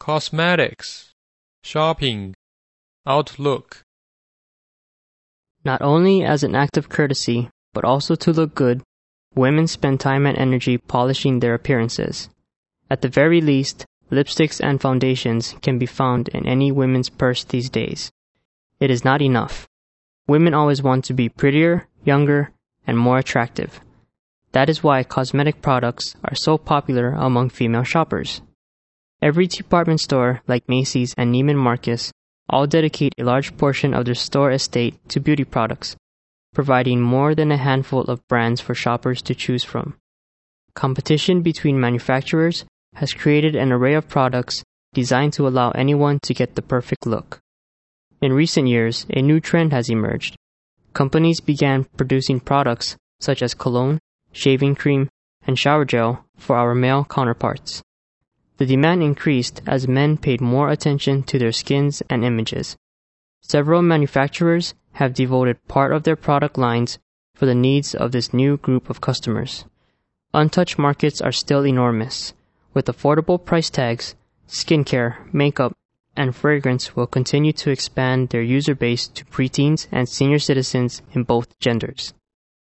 cosmetics, shopping, outlook. Not only as an act of courtesy, but also to look good, women spend time and energy polishing their appearances. At the very least, lipsticks and foundations can be found in any women's purse these days. It is not enough. Women always want to be prettier, younger, and more attractive. That is why cosmetic products are so popular among female shoppers. Every department store like Macy's and Neiman Marcus all dedicate a large portion of their store estate to beauty products, providing more than a handful of brands for shoppers to choose from. Competition between manufacturers has created an array of products designed to allow anyone to get the perfect look. In recent years, a new trend has emerged. Companies began producing products such as cologne, shaving cream, and shower gel for our male counterparts. The demand increased as men paid more attention to their skins and images. Several manufacturers have devoted part of their product lines for the needs of this new group of customers. Untouched markets are still enormous. With affordable price tags, skincare, makeup, and fragrance will continue to expand their user base to preteens and senior citizens in both genders.